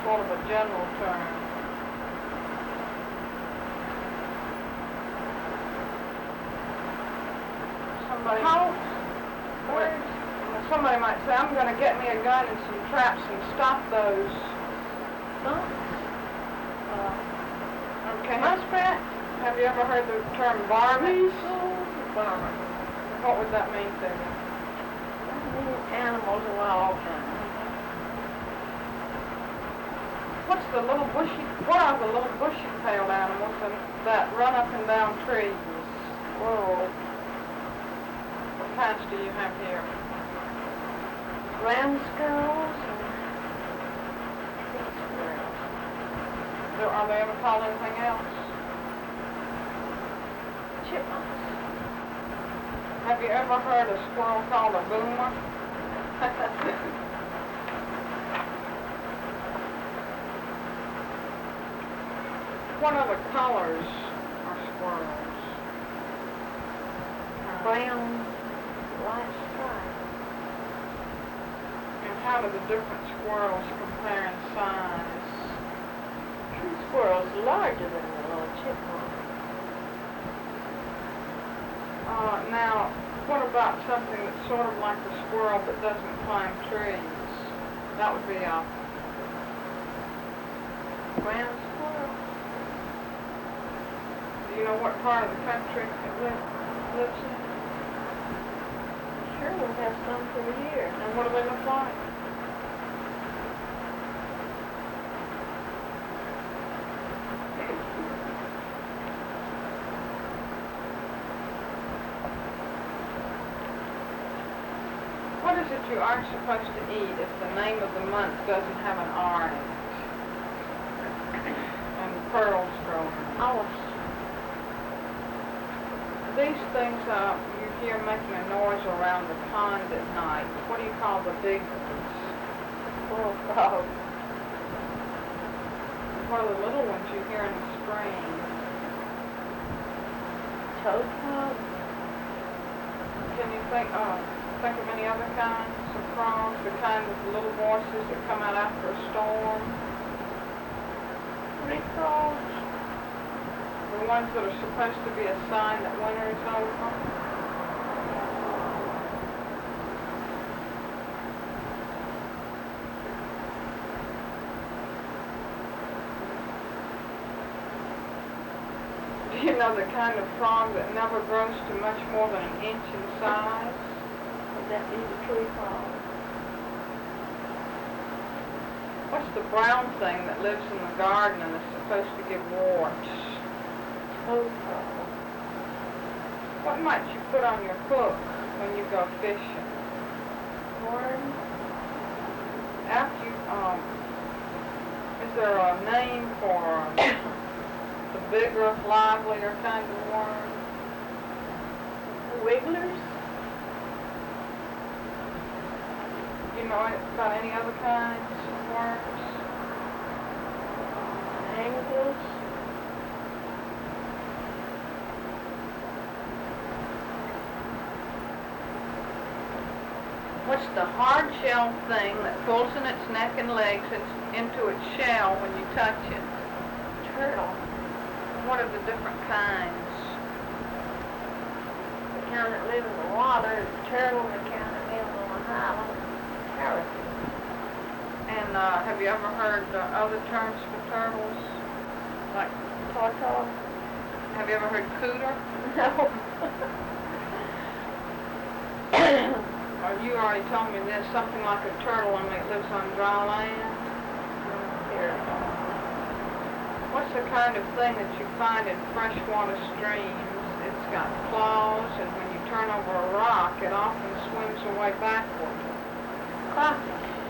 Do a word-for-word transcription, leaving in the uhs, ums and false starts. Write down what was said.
sort of a general term. Somebody, How? Birds? somebody might say, I'm going to get me a gun and some traps and stop those. Huh? Uh, okay. Muskrat? Have you ever heard the term varmints? Varmint. What would that mean to you? Animals of all kinds. What's the little bushy, what are the little bushy-tailed animals that, that run up and down trees? Whoa. What kinds do you have here? Ground squirrels and pink squirrels. Do, are they ever called anything else? Chipmunks. Have you ever heard a squirrel called a boomer? What other colors are squirrels? Brown, light stripe. And how do the different squirrels compare in size? True squirrels larger than the little chipmunk. Uh, now, what about something that's sort of like a squirrel but doesn't climb trees? That would be a Ground squirrel. Do you know what part of the country it lives, lives in? Sure, we'll have some for a year. And what do they look like? What is it you aren't supposed to eat if the name of the month doesn't have an R in it? And pearls growing. Olives. These things uh, you hear making a noise around the pond at night. What do you call the big ones? Bullfrog. What are the little ones you hear in the spring? Toad frog. Can you think, uh, think of any other kinds of frogs? The kind with the little voices that come out after a storm? Reed frogs. The ones that are supposed to be a sign that winter is over? Do you know the kind of frog that never grows to much more than an inch in size? Would that be the tree frog? What's the brown thing that lives in the garden and is supposed to give warts? Toad frog. What might you put on your hook when you go fishing? Worm. After you, um, is there a name for the bigger, livelier kind of worm? Wigglers. You know about any other kinds of worms? Anglers. What's the hard-shelled thing that pulls in its neck and legs into its shell when you touch it? Turtle. What are the different kinds? The kind that live in the water is turtle. The kind that live on the highland is parakeet. And uh, have you ever heard uh, other terms for turtles? Like, Tortoise. have you ever heard cooter? No. Or you already told me there's something like a turtle only it lives on dry land. Here. What's the kind of thing that you find in freshwater streams? It's got claws, and when you turn over a rock, it often swims away backward. Crawfish.